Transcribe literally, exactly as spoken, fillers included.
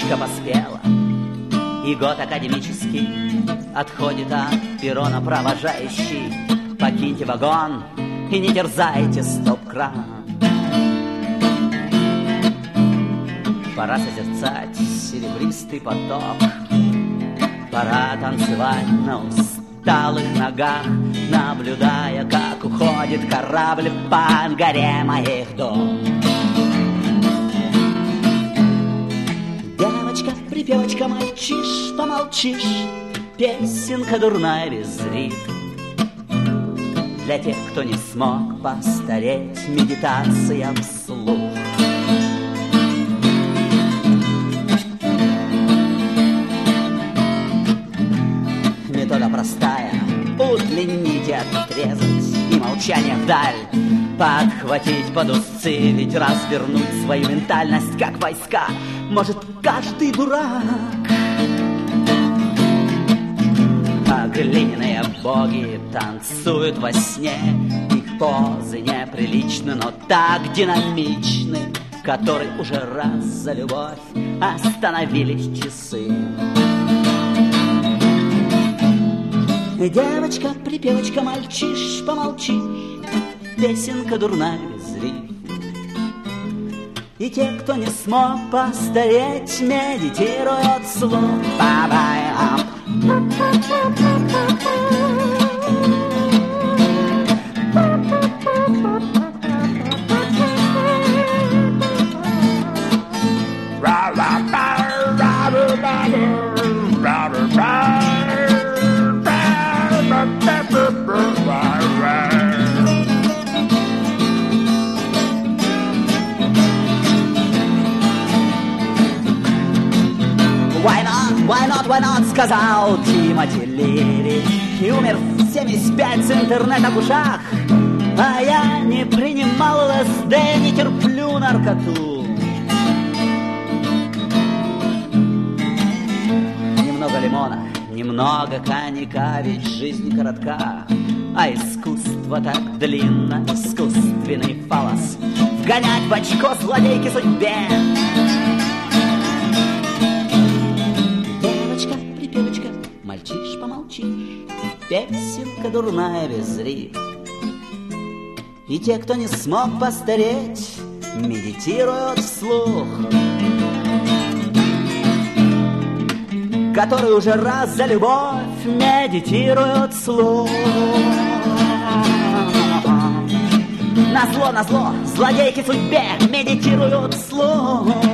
девочка поспела, и год академический отходит от перрона провожающий. Покиньте вагон и не терзайте стоп-кран. Пора созерцать серебристый поток, пора танцевать на усталых ногах, наблюдая, как уходит корабль по горе моих дом. Девочка, припевочка, мальчиш, помолчишь, песенка дурная без ритма. Для тех, кто не смог постареть, медитация вслух. Метода простая, удлинить, отрезать и молчание вдаль, подхватить под узцы, ведь развернуть свою ментальность, как войска, может каждый дурак. А глиняные боги танцуют во сне, их позы неприличны, но так динамичны, который уже раз за любовь остановились часы. Девочка, припевочка, мальчиш, помолчишь, песенка дурная без рифм. И те, кто не смог постареть, медитируют вслух. Ба-ба-ам. Why not, why not, why not, сказал Тимоти Лири, и умер в семьдесят пять с интернетом в ушах. А я не принимал ЛСД, не терплю наркоту. Немного лимона, немного коньяка, ведь жизнь коротка, а искусство так длинно, искусственный фалос вгонять в очко злодейки судьбе. Мальчиш, помолчишь, песенка дурная без рифм. И те, кто не смог постареть, медитируют вслух, который уже раз за любовь медитируют вслух. Назло, назло, злодейки судьбе медитируют вслух.